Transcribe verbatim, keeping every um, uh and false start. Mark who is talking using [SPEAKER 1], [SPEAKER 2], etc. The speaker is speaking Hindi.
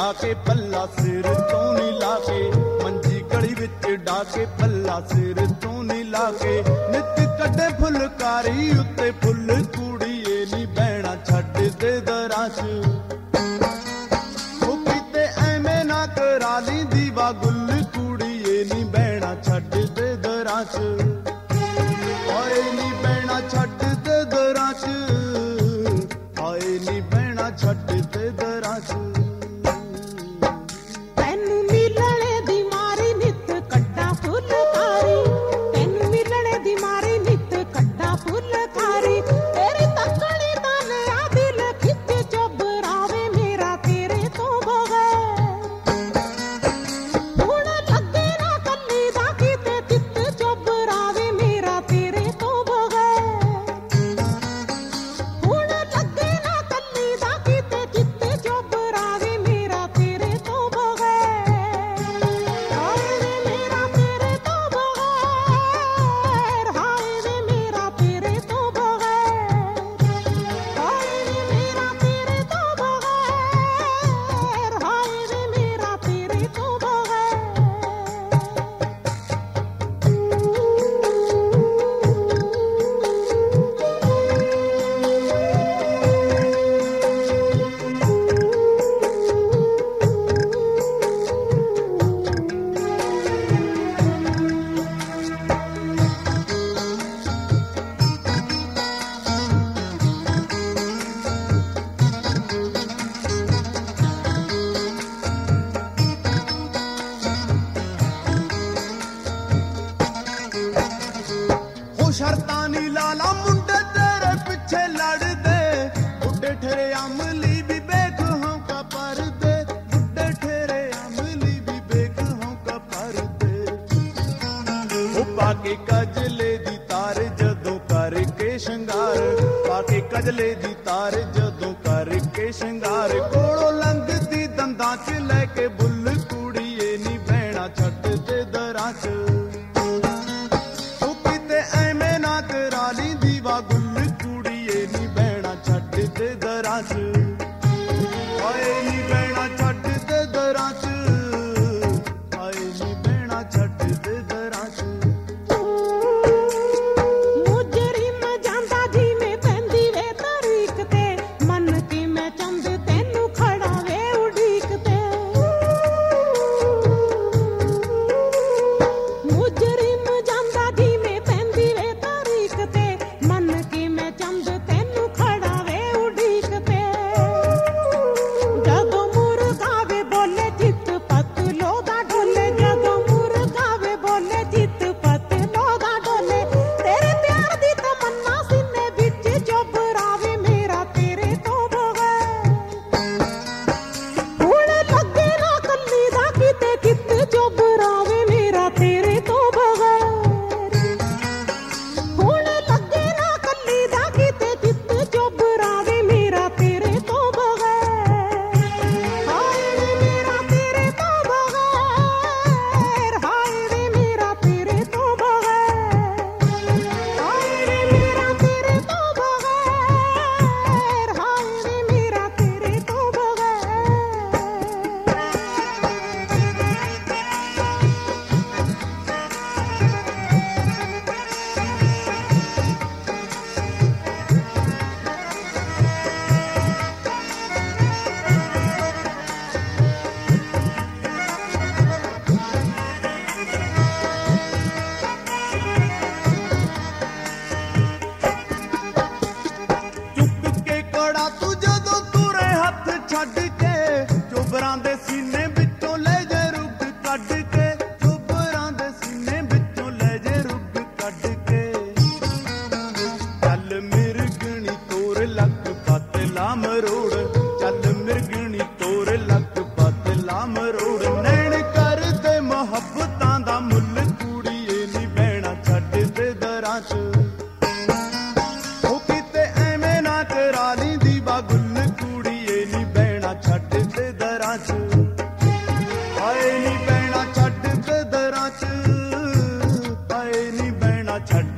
[SPEAKER 1] डाके पल्ला सिर तो नी लाके, मंजी गली विच डाके पल्ला सिर तो नी लाके, नित कड्डे फुलकारी उत्ते फुल कुड़िए नी बहना छड्ड दे दरां च, ओ किते ऐवें ना करा ली दीवा गुल कुड़िए नी बहना छड्ड दे दरां च, ओए नी बहना छड्ड दे दरां च, ओए नी बहना छड्ड दे दरां च। शर्तां नी लाला मुंडे तेरे पिछे लड़दे, बुड्ढे ठेरे अमली भी बेख हों का पर दे, बुड्ढे ठेरे अमली भी बेख हों का पर दे, ओ पाके कजले दी तार जदों करके शंगार, पाके कजले दी तार जदों करके शंगार, कोलों लंघदी दंदां च लैके बुल कुड़िए नी बहना छड्ड दे दरां च, दीवा गुल कुड़िए नी बहना छड्ड दे दरां च, ओए नी बहना छड्ड दे दरां च, ओए नी बहना छड्ड दे दरां च।
[SPEAKER 2] मुजरिम जांदा जी में पैंदी वे तारीख ते, मन की मैं चंद तेनू खड़ा वे उड़ीक ते, मुजरिम जांदा जी में पैंदी वे तारीख ते, मन की मैं चंद तेनू खड़ा वे उड़ीक पे, जदों मुर्गा वे बोले चित पत लोदा डोले, जदों मुर्गा वे बोले चित पत लोदा डोले, तेरे प्यार दी तमन्ना सीने विच चुभरावे मेरा तेरे तो बगैर, हुण लगे ना कल्ली दा किते चित चुभरावे मेरा तेरे तो बगैर, हुण लगे ना कल्ली दा किते चित चुभरावे मेरा तेरे तो बगैर, हाय वे मेरा तेरे तो बगैर, हाय वे मेरा तेरे तो बगैर, हाय वे मेरा तेरे तो बगैर, हाय वे मेरा तेरे तो बगैर।
[SPEAKER 1] चुक के कड़ा तू जदों तुरे हथ छड्ड के, चुबरां दे सीने विचों ले जे रुग कढ के, चुबरां दे सीने विचों ले जे रुग कढ के, चल मिरगणी तोर लक पत ला मरोड़, चल मिरगणी तोर लक पत ला मरोड़, नैण कर दे मुहब्बतां दा मुल कुड़िए नी बहना छड्ड दे दरां च, ओ किते ऐवें ना करा ली दीवा गुल कुड़िए नी बहना छड्ड दे दरां च, ओए नी बहना छड्ड दे दरां च, ओए नी बहना छड्ड